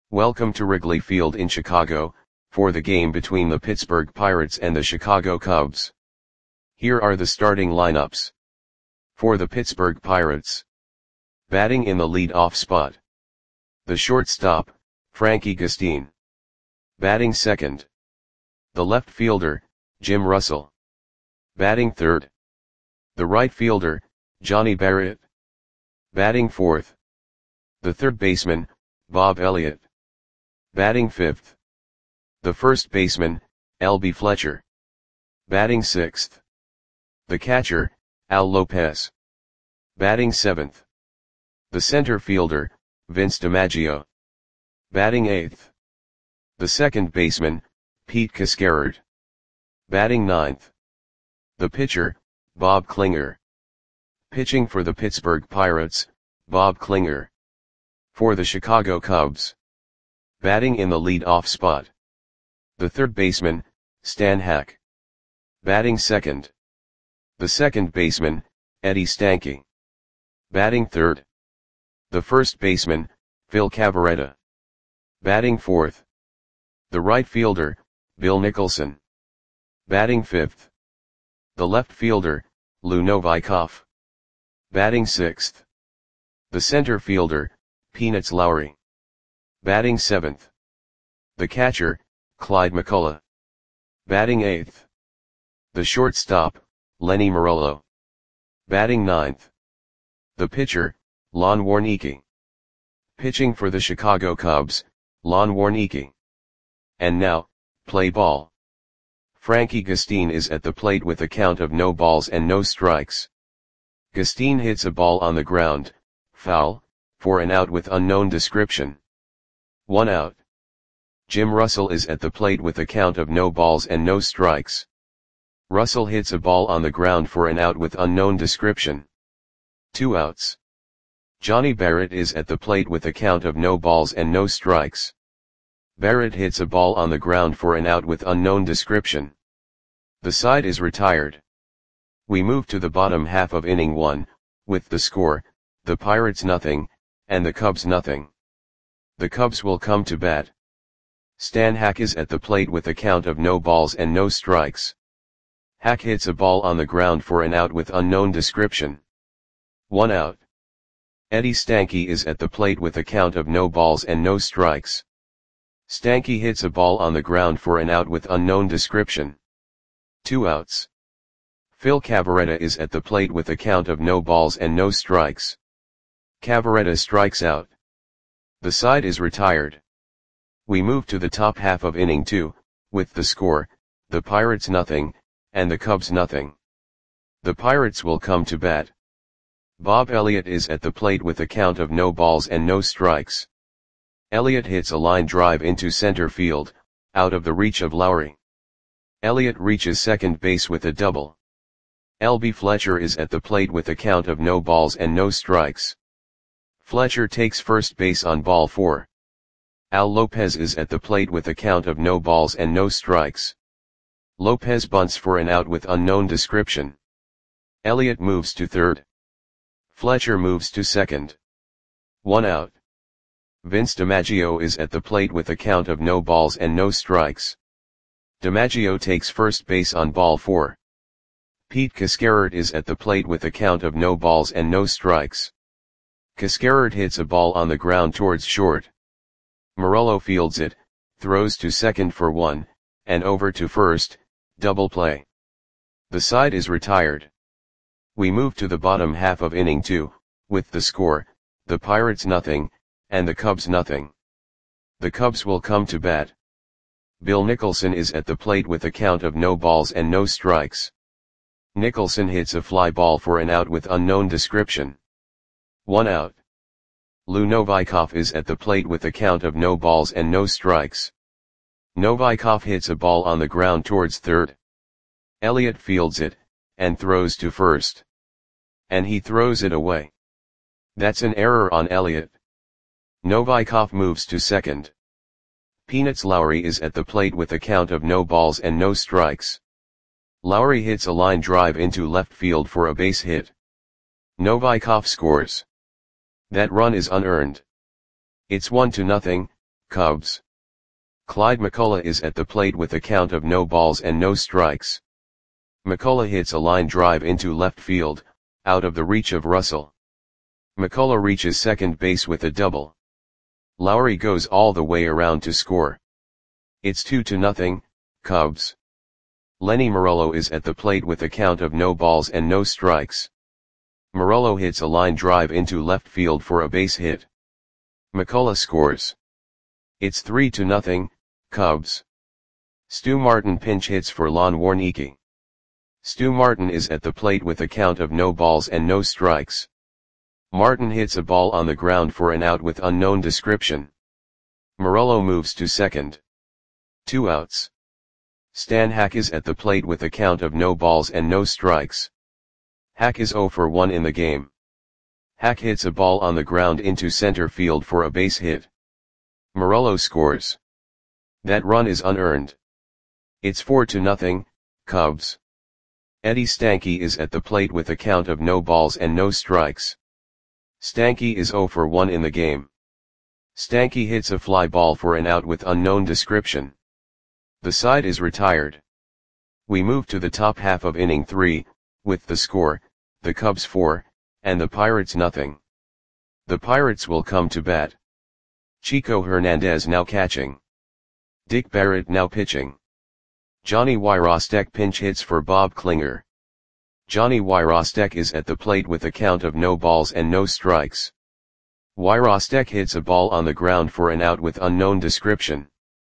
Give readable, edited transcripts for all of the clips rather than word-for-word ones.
Welcome to Wrigley Field in Chicago, for the game between the Pittsburgh Pirates and the Chicago Cubs. Here are the starting lineups. For the Pittsburgh Pirates. Batting in the lead-off spot. The shortstop, Frankie Gustin. Batting second. The left fielder, Jim Russell. Batting third. The right fielder, Johnny Barrett. Batting fourth. The third baseman, Bob Elliott. Batting fifth. The first baseman, L.B. Fletcher. Batting sixth. The catcher, Al Lopez. Batting seventh. The center fielder, Vince DiMaggio. Batting eighth. The second baseman, Pete Cascarard. Batting ninth. The pitcher, Bob Klinger. Pitching for the Pittsburgh Pirates, Bob Klinger. For the Chicago Cubs. Batting in the lead-off spot. The third baseman, Stan Hack. Batting second. The second baseman, Eddie Stanky. Batting third. The first baseman, Phil Cavarretta. Batting fourth. The right fielder, Bill Nicholson. Batting fifth. The left fielder, Lou Novikov. Batting sixth. The center fielder, Peanuts Lowry. Batting seventh. The catcher, Clyde McCullough. Batting eighth. The shortstop, Lenny Marolo. Batting ninth. The pitcher, Lon Warneke. Pitching for the Chicago Cubs, Lon Warneke. And now, play ball. Frankie Gustin is at the plate with a count of no balls and no strikes. Gustin hits a ball on the ground, foul, for an out with unknown description. 1 out. Jim Russell is at the plate with a count of no balls and no strikes. Russell hits a ball on the ground for an out with unknown description. 2 outs. Johnny Barrett is at the plate with a count of no balls and no strikes. Barrett hits a ball on the ground for an out with unknown description. The side is retired. We move to the bottom half of inning 1, with the score, the Pirates nothing, and the Cubs nothing. The Cubs will come to bat. Stan Hack is at the plate with a count of no balls and no strikes. Hack hits a ball on the ground for an out with unknown description. 1 out. Eddie Stanky is at the plate with a count of no balls and no strikes. Stanky hits a ball on the ground for an out with unknown description. 2 outs. Phil Cavarretta is at the plate with a count of no balls and no strikes. Cavarretta strikes out. The side is retired. We move to the top half of inning 2, with the score, the Pirates nothing, and the Cubs nothing. The Pirates will come to bat. Bob Elliott is at the plate with a count of no balls and no strikes. Elliott hits a line drive into center field, out of the reach of Lowry. Elliott reaches second base with a double. L.B. Fletcher is at the plate with a count of no balls and no strikes. Fletcher takes first base on ball 4. Al Lopez is at the plate with a count of no balls and no strikes. Lopez bunts for an out with unknown description. Elliott moves to third. Fletcher moves to second. 1 out. Vince DiMaggio is at the plate with a count of no balls and no strikes. DiMaggio takes first base on ball 4. Pete Cascarard is at the plate with a count of no balls and no strikes. Cascarard hits a ball on the ground towards short. Marolo fields it, throws to second for 1, and over to first, double play. The side is retired. We move to the bottom half of inning 2, with the score, the Pirates nothing, and the Cubs nothing. The Cubs will come to bat. Bill Nicholson is at the plate with a count of no balls and no strikes. Nicholson hits a fly ball for an out with unknown description. 1 out. Lou Novikov is at the plate with a count of no balls and no strikes. Novikov hits a ball on the ground towards third. Elliott fields it, and throws to first. And he throws it away. That's an error on Elliott. Novikov moves to second. Peanuts Lowry is at the plate with a count of no balls and no strikes. Lowry hits a line drive into left field for a base hit. Novikov scores. That run is unearned. It's 1-0, Cubs. Clyde McCullough is at the plate with a count of no balls and no strikes. McCullough hits a line drive into left field, out of the reach of Russell. McCullough reaches second base with a double. Lowry goes all the way around to score. It's 2-0, Cubs. Lenny Morello is at the plate with a count of no balls and no strikes. Morello hits a line drive into left field for a base hit. McCullough scores. It's 3-0, Cubs. Stu Martin pinch hits for Lon Warneke. Stu Martin is at the plate with a count of no balls and no strikes. Martin hits a ball on the ground for an out with unknown description. Morello moves to second. 2 outs. Stan Hack is at the plate with a count of no balls and no strikes. Hack is 0 for 1 in the game. Hack hits a ball on the ground into center field for a base hit. Morello scores. That run is unearned. It's 4-0, Cubs. Eddie Stanky is at the plate with a count of no balls and no strikes. Stanky is 0 for 1 in the game. Stanky hits a fly ball for an out with unknown description. The side is retired. We move to the top half of inning 3, with the score, the Cubs 4, and the Pirates nothing. The Pirates will come to bat. Chico Hernandez now catching. Dick Barrett now pitching. Johnny Wyrostek pinch hits for Bob Klinger. Johnny Wyrostek is at the plate with a count of no balls and no strikes. Wyrostek hits a ball on the ground for an out with unknown description.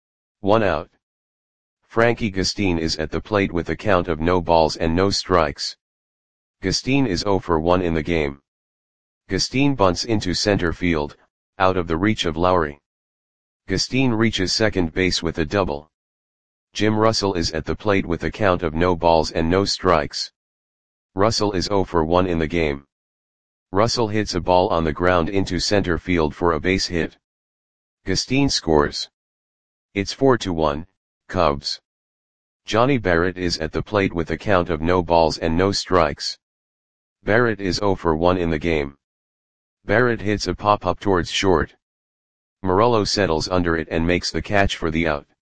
1 out. Frankie Gustine is at the plate with a count of no balls and no strikes. Gustine is 0 for 1 in the game. Gustine bunts into center field, out of the reach of Lowry. Gustine reaches second base with a double. Jim Russell is at the plate with a count of no balls and no strikes. Russell is 0 for 1 in the game. Russell hits a ball on the ground into center field for a base hit. Gustine scores. It's 4-1, Cubs. Johnny Barrett is at the plate with a count of no balls and no strikes. Barrett is 0 for 1 in the game. Barrett hits a pop-up towards short. Morello settles under it and makes the catch for the out.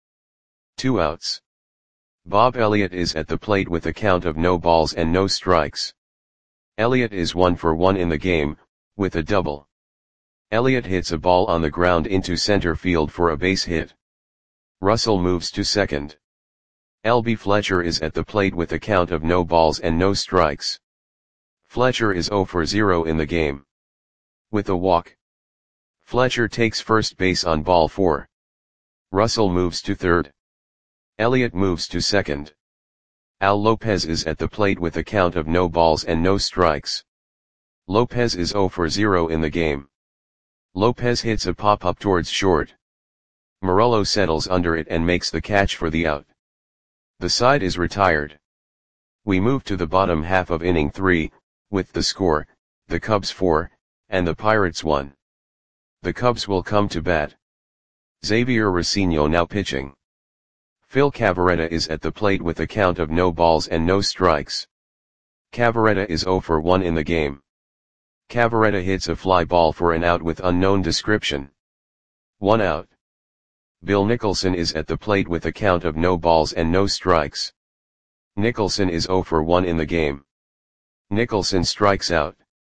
2 outs. Bob Elliott is at the plate with a count of no balls and no strikes. Elliott is 1 for 1 in the game, with a double. Elliott hits a ball on the ground into center field for a base hit. Russell moves to second. L.B. Fletcher is at the plate with a count of no balls and no strikes. Fletcher is 0 for 0 in the game. With a walk. Fletcher takes first base on ball 4. Russell moves to third. Elliott moves to second. Al Lopez is at the plate with a count of no balls and no strikes. Lopez is 0 for 0 in the game. Lopez hits a pop-up towards short. Morello settles under it and makes the catch for the out. The side is retired. We move to the bottom half of inning 3, with the score, the Cubs 4, and the Pirates 1. The Cubs will come to bat. Xavier Racino now pitching. Phil Cavarretta is at the plate with a count of no balls and no strikes. Cavarretta is 0 for 1 in the game. Cavarretta hits a fly ball for an out with unknown description. 1 out. Bill Nicholson is at the plate with a count of no balls and no strikes. Nicholson is 0 for 1 in the game. Nicholson strikes out.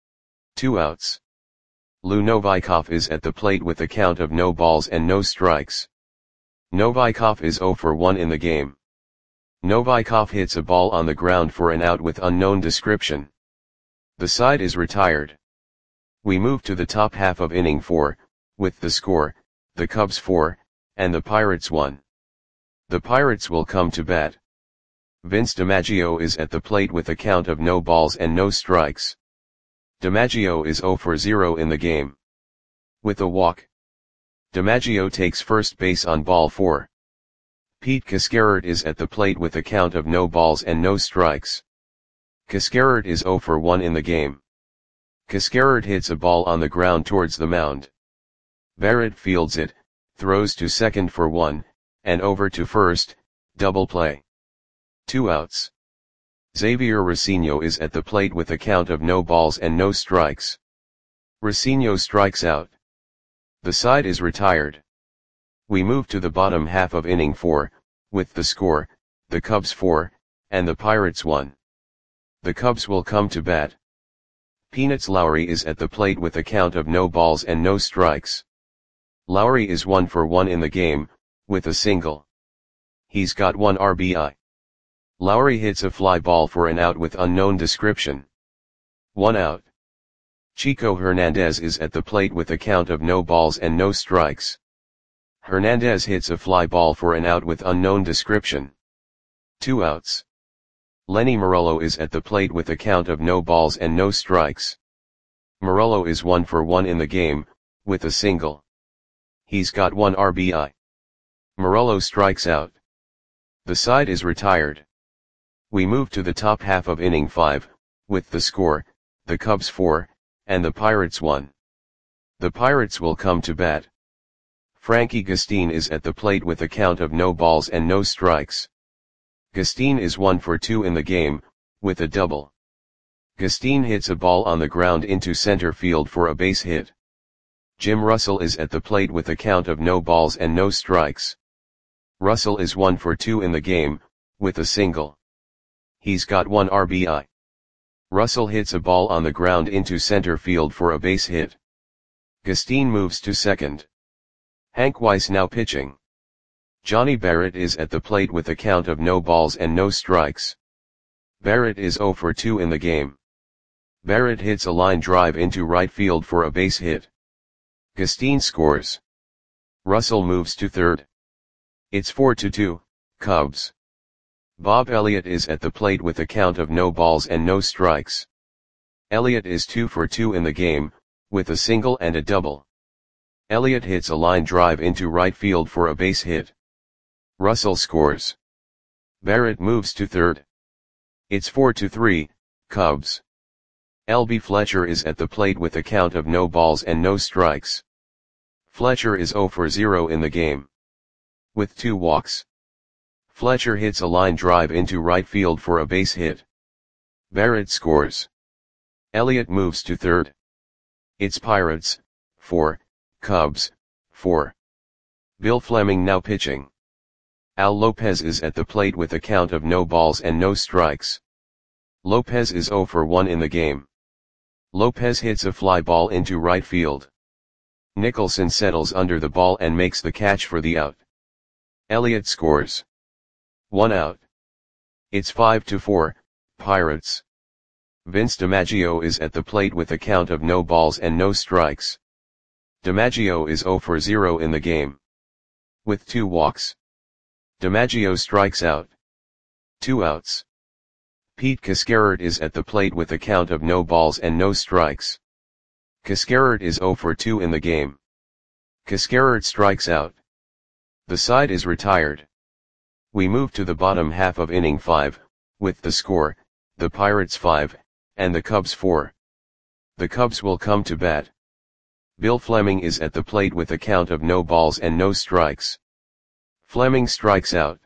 2 outs. Lou Novikov is at the plate with a count of no balls and no strikes. Novikov is 0 for 1 in the game. Novikov hits a ball on the ground for an out with unknown description. The side is retired. We move to the top half of inning 4, with the score, the Cubs 4, and the Pirates 1. The Pirates will come to bat. Vince DiMaggio is at the plate with a count of no balls and no strikes. DiMaggio is 0 for 0 in the game. With a walk. DiMaggio takes first base on ball 4. Pete Cascarert is at the plate with a count of no balls and no strikes. Cascarert is 0 for 1 in the game. Cascarert hits a ball on the ground towards the mound. Barrett fields it, throws to second for 1, and over to first, double play. 2 outs. Xavier Racino is at the plate with a count of no balls and no strikes. Racino strikes out. The side is retired. We move to the bottom half of inning 4, with the score, the Cubs 4, and the Pirates 1. The Cubs will come to bat. Peanuts Lowry is at the plate with a count of no balls and no strikes. Lowry is 1 for 1 in the game, with a single. He's got 1 RBI. Lowry hits a fly ball for an out with unknown description. 1 out. Chico Hernandez is at the plate with a count of no balls and no strikes. Hernandez hits a fly ball for an out with unknown description. 2 outs. Lenny Morello is at the plate with a count of no balls and no strikes. Morello is 1 for 1 in the game, with a single. He's got 1 RBI. Morello strikes out. The side is retired. We move to the top half of inning 5, with the score, the Cubs 4, and the Pirates 1. The Pirates will come to bat. Frankie Gustin is at the plate with a count of no balls and no strikes. Gustin is 1 for 2 in the game, with a double. Gustin hits a ball on the ground into center field for a base hit. Jim Russell is at the plate with a count of no balls and no strikes. Russell is 1 for 2 in the game, with a single. He's got 1 RBI. Russell hits a ball on the ground into center field for a base hit. Gustin moves to second. Hank Weiss now pitching. Johnny Barrett is at the plate with a count of no balls and no strikes. Barrett is 0 for 2 in the game. Barrett hits a line drive into right field for a base hit. Gustin scores. Russell moves to third. It's 4-2, Cubs. Bob Elliott is at the plate with a count of no balls and no strikes. Elliott is 2 for 2 in the game, with a single and a double. Elliott hits a line drive into right field for a base hit. Russell scores. Barrett moves to third. It's 4-3, Cubs. L.B. Fletcher is at the plate with a count of no balls and no strikes. Fletcher is 0 for 0 in the game. With 2 walks. Fletcher hits a line drive into right field for a base hit. Barrett scores. Elliott moves to third. It's Pirates, 4, Cubs, 4. Bill Fleming now pitching. Al Lopez is at the plate with a count of no balls and no strikes. Lopez is 0 for 1 in the game. Lopez hits a fly ball into right field. Nicholson settles under the ball and makes the catch for the out. Elliott scores. 1 out. It's 5-4, Pirates. Vince DiMaggio is at the plate with a count of no balls and no strikes. DiMaggio is 0 for 0 in the game. With 2 walks. DiMaggio strikes out. 2 outs. Pete Cascarert is at the plate with a count of no balls and no strikes. Cascarert is 0 for 2 in the game. Cascarert strikes out. The side is retired. We move to the bottom half of inning 5, with the score, the Pirates 5, and the Cubs 4. The Cubs will come to bat. Bill Fleming is at the plate with a count of no balls and no strikes. Fleming strikes out.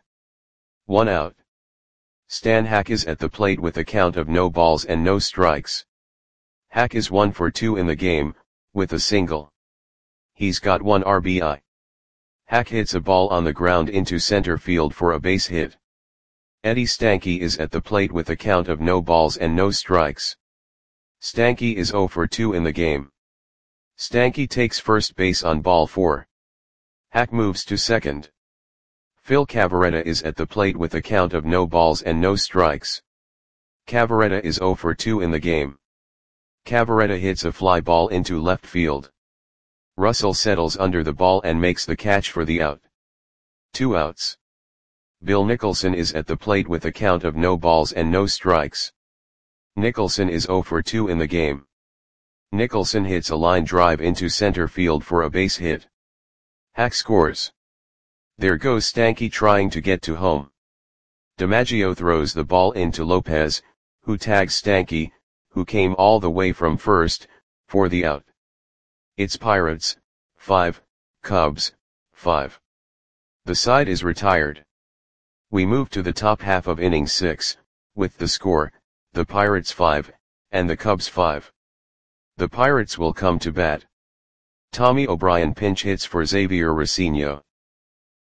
1 out. Stan Hack is at the plate with a count of no balls and no strikes. Hack is 1 for 2 in the game, with a single. He's got 1 RBI. Hack hits a ball on the ground into center field for a base hit. Eddie Stanky is at the plate with a count of no balls and no strikes. Stanky is 0 for 2 in the game. Stanky takes first base on ball 4. Hack moves to second. Phil Cavarretta is at the plate with a count of no balls and no strikes. Cavarretta is 0 for 2 in the game. Cavarretta hits a fly ball into left field. Russell settles under the ball and makes the catch for the out. 2 outs. Bill Nicholson is at the plate with a count of no balls and no strikes. Nicholson is 0 for 2 in the game. Nicholson hits a line drive into center field for a base hit. Hack scores. There goes Stanky trying to get to home. DiMaggio throws the ball into Lopez, who tags Stanky, who came all the way from first, for the out. It's Pirates, 5, Cubs, 5. The side is retired. We move to the top half of inning 6, with the score, the Pirates 5, and the Cubs 5. The Pirates will come to bat. Tommy O'Brien pinch hits for Xavier Racino.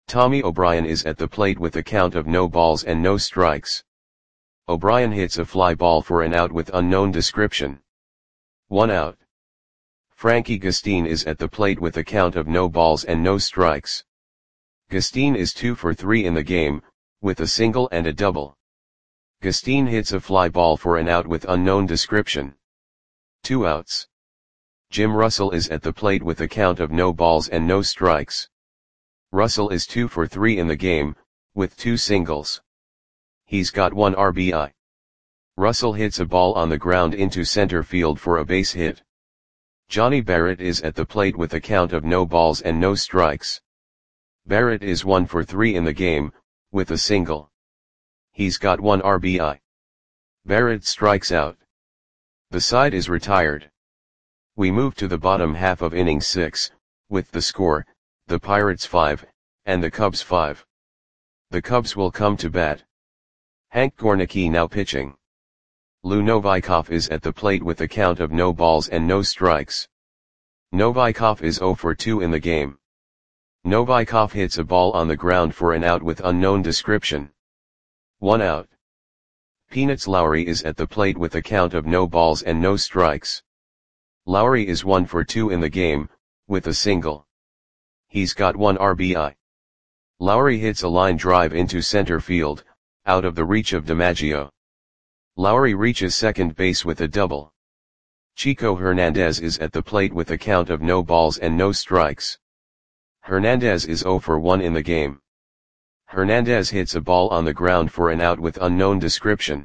Tommy O'Brien is at the plate with a count of no balls and no strikes. O'Brien hits a fly ball for an out with unknown description. 1 out. Frankie Gustine is at the plate with a count of no balls and no strikes. Gustine is 2 for 3 in the game, with a single and a double. Gustine hits a fly ball for an out with unknown description. 2 outs. Jim Russell is at the plate with a count of no balls and no strikes. Russell is 2 for 3 in the game, with 2 singles. He's got 1 RBI. Russell hits a ball on the ground into center field for a base hit. Johnny Barrett is at the plate with a count of no balls and no strikes. Barrett is 1 for 3 in the game, with a single. He's got 1 RBI. Barrett strikes out. The side is retired. We move to the bottom half of inning 6, with the score, the Pirates 5, and the Cubs 5. The Cubs will come to bat. Hank Gornicki now pitching. Lou Novikov is at the plate with a count of no balls and no strikes. Novikov is 0 for 2 in the game. Novikov hits a ball on the ground for an out with unknown description. 1 out. Peanuts Lowry is at the plate with a count of no balls and no strikes. Lowry is 1 for 2 in the game, with a single. He's got 1 RBI. Lowry hits a line drive into center field, out of the reach of DiMaggio. Lowry reaches second base with a double. Chico Hernandez is at the plate with a count of no balls and no strikes. Hernandez is 0 for 1 in the game. Hernandez hits a ball on the ground for an out with unknown description.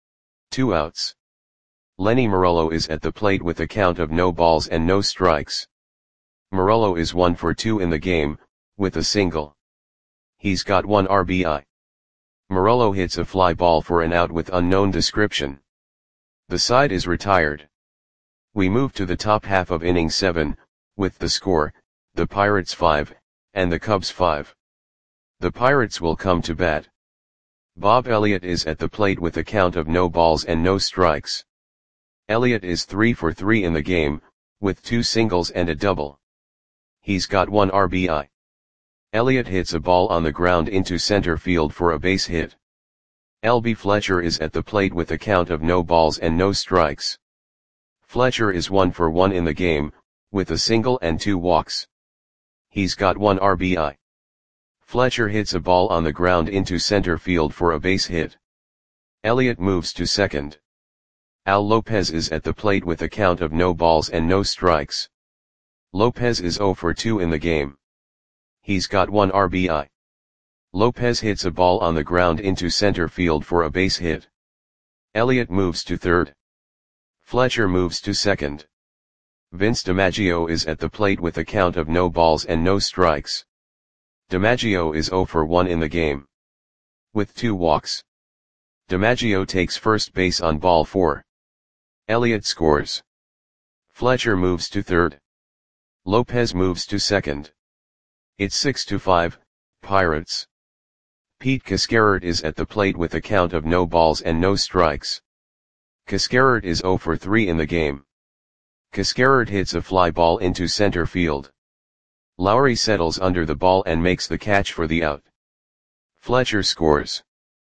2 outs. Lenny Morello is at the plate with a count of no balls and no strikes. Morello is 1 for 2 in the game, with a single. He's got 1 RBI. Morello hits a fly ball for an out with unknown description. The side is retired. We move to the top half of inning 7, with the score, the Pirates 5, and the Cubs 5. The Pirates will come to bat. Bob Elliott is at the plate with a count of no balls and no strikes. Elliott is 3 for 3 in the game, with 2 singles and a double. He's got 1 RBI. Elliott hits a ball on the ground into center field for a base hit. L.B. Fletcher is at the plate with a count of no balls and no strikes. Fletcher is 1 for 1 in the game, with a single and 2 walks. He's got 1 RBI. Fletcher hits a ball on the ground into center field for a base hit. Elliott moves to second. Al Lopez is at the plate with a count of no balls and no strikes. Lopez is 0 for 2 in the game. He's got 1 RBI. Lopez hits a ball on the ground into center field for a base hit. Elliott moves to third. Fletcher moves to second. Vince DiMaggio is at the plate with a count of no balls and no strikes. DiMaggio is 0 for 1 in the game. With 2 walks. DiMaggio takes first base on ball 4. Elliott scores. Fletcher moves to third. Lopez moves to second. It's 6-5, Pirates. Pete Cascarert is at the plate with a count of no balls and no strikes. Cascarert is 0 for 3 in the game. Cascarert hits a fly ball into center field. Lowry settles under the ball and makes the catch for the out. Fletcher scores.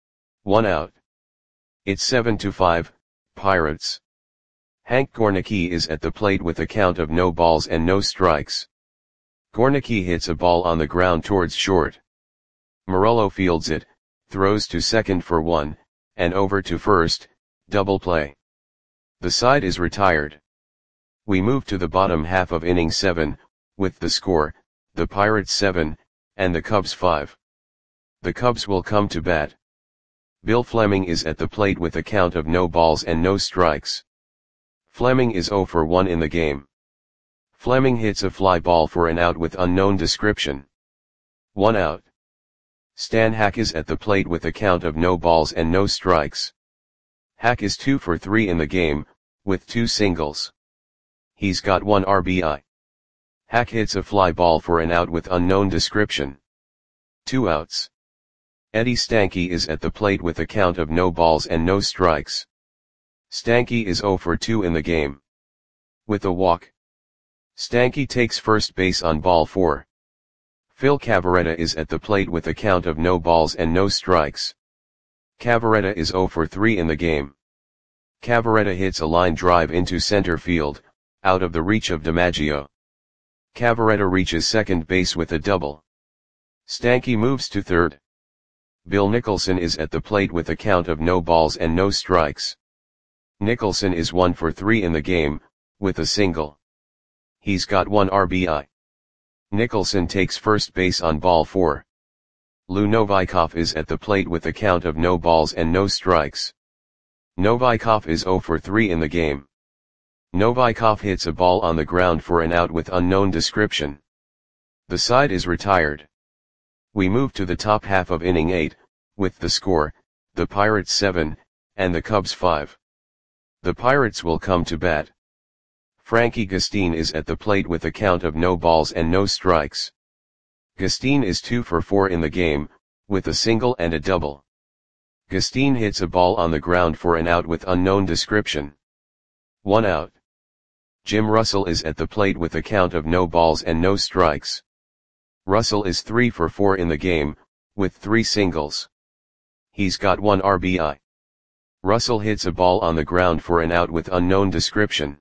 1 out. It's 7-5, Pirates. Hank Gornicki is at the plate with a count of no balls and no strikes. Gornicki hits a ball on the ground towards short. Morello fields it, throws to second for 1, and over to first, double play. The side is retired. We move to the bottom half of inning 7, with the score, the Pirates 7, and the Cubs 5. The Cubs will come to bat. Bill Fleming is at the plate with a count of no balls and no strikes. Fleming is 0 for 1 in the game. Fleming hits a fly ball for an out with unknown description. 1 out. Stan Hack is at the plate with a count of no balls and no strikes. Hack is 2 for 3 in the game, with 2 singles. He's got 1 RBI. Hack hits a fly ball for an out with unknown description. 2 outs. Eddie Stanky is at the plate with a count of no balls and no strikes. Stanky is 0 for 2 in the game. With a walk. Stanky takes first base on ball 4. Phil Cavarretta is at the plate with a count of no balls and no strikes. Cavarretta is 0 for 3 in the game. Cavarretta hits a line drive into center field, out of the reach of DiMaggio. Cavarretta reaches second base with a double. Stanky moves to third. Bill Nicholson is at the plate with a count of no balls and no strikes. Nicholson is 1 for 3 in the game, with a single. He's got 1 RBI. Nicholson takes first base on ball 4. Lou Novikov is at the plate with a count of no balls and no strikes. Novikov is 0 for 3 in the game. Novikov hits a ball on the ground for an out with unknown description. The side is retired. We move to the top half of inning 8, with the score, the Pirates 7, and the Cubs 5. The Pirates will come to bat. Frankie Gustin is at the plate with a count of no balls and no strikes. Gustin is 2 for 4 in the game, with a single and a double. Gustin hits a ball on the ground for an out with unknown description. 1 out. Jim Russell is at the plate with a count of no balls and no strikes. Russell is 3 for 4 in the game, with 3 singles. He's got 1 RBI. Russell hits a ball on the ground for an out with unknown description.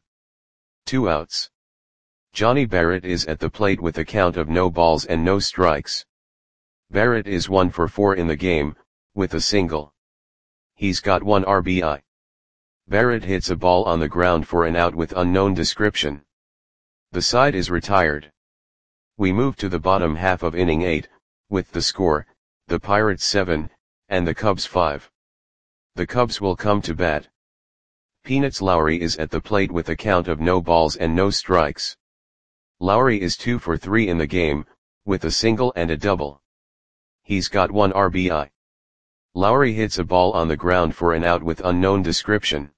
2 outs. Johnny Barrett is at the plate with a count of no balls and no strikes. Barrett is 1 for 4 in the game, with a single. He's got 1 RBI. Barrett hits a ball on the ground for an out with unknown description. The side is retired. We move to the bottom half of inning 8, with the score, the Pirates 7, and the Cubs 5. The Cubs will come to bat. Peanuts Lowry is at the plate with a count of no balls and no strikes. Lowry is 2 for 3 in the game, with a single and a double. He's got 1 RBI. Lowry hits a ball on the ground for an out with unknown description.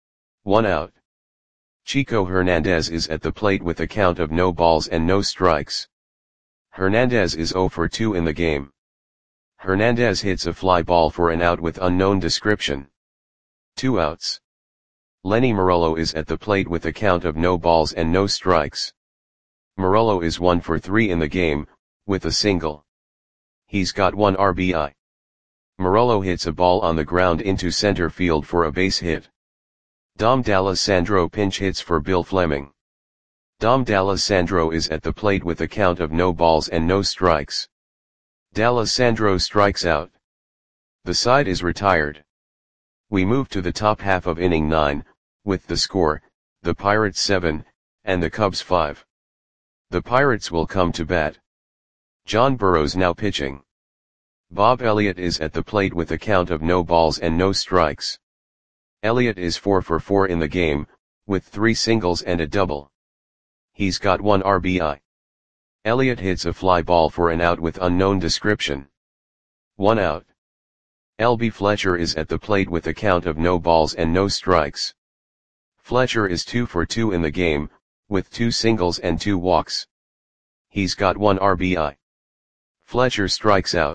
1 out. Chico Hernandez is at the plate with a count of no balls and no strikes. Hernandez is 0 for 2 in the game. Hernandez hits a fly ball for an out with unknown description. 2 outs. Lenny Morello is at the plate with a count of no balls and no strikes. Morello is 1 for 3 in the game, with a single. He's got 1 RBI. Morello hits a ball on the ground into center field for a base hit. Dom D'Alessandro pinch hits for Bill Fleming. Dom D'Alessandro is at the plate with a count of no balls and no strikes. D'Alessandro strikes out. The side is retired. We move to the top half of inning 9, with the score, the Pirates 7, and the Cubs 5. The Pirates will come to bat. John Burroughs now pitching. Bob Elliott is at the plate with a count of no balls and no strikes. Elliott is 4 for 4 in the game, with 3 singles and a double. He's got 1 RBI. Elliott hits a fly ball for an out with unknown description. 1 out. L.B. Fletcher is at the plate with a count of no balls and no strikes. Fletcher is 2 for 2 in the game, with 2 singles and 2 walks. He's got 1 RBI. Fletcher strikes out.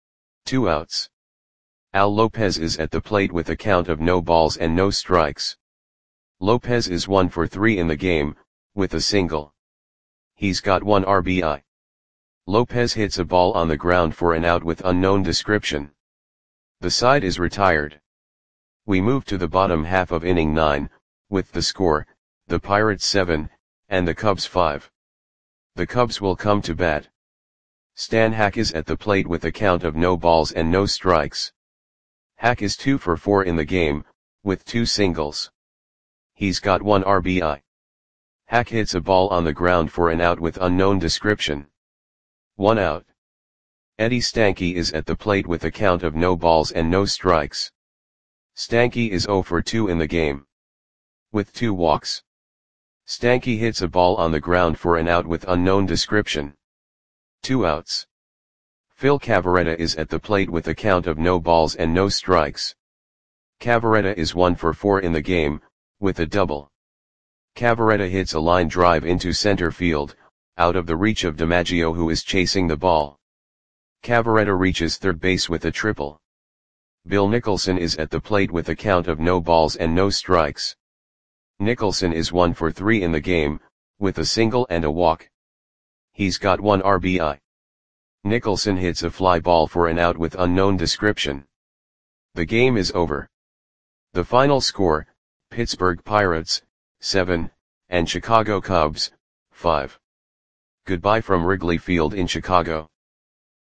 2 outs. Al Lopez is at the plate with a count of no balls and no strikes. Lopez is 1 for 3 in the game, with a single. He's got 1 RBI. Lopez hits a ball on the ground for an out with unknown description. The side is retired. We move to the bottom half of inning 9, with the score, the Pirates 7, and the Cubs 5. The Cubs will come to bat. Stan Hack is at the plate with a count of no balls and no strikes. Hack is 2 for 4 in the game, with 2 singles. He's got 1 RBI. Hack hits a ball on the ground for an out with unknown description. 1 out. Eddie Stanky is at the plate with a count of no balls and no strikes. Stanky is 0 for 2 in the game, with 2 walks. Stanky hits a ball on the ground for an out with unknown description. 2 outs. Phil Cavarretta is at the plate with a count of no balls and no strikes. Cavarretta is 1 for 4 in the game, with a double. Cavarretta hits a line drive into center field, out of the reach of DiMaggio who is chasing the ball. Cavarretta reaches third base with a triple. Bill Nicholson is at the plate with a count of no balls and no strikes. Nicholson is 1 for 3 in the game, with a single and a walk. He's got 1 RBI. Nicholson hits a fly ball for an out with unknown description. The game is over. The final score, Pittsburgh Pirates, 7, and Chicago Cubs, 5. Goodbye from Wrigley Field in Chicago.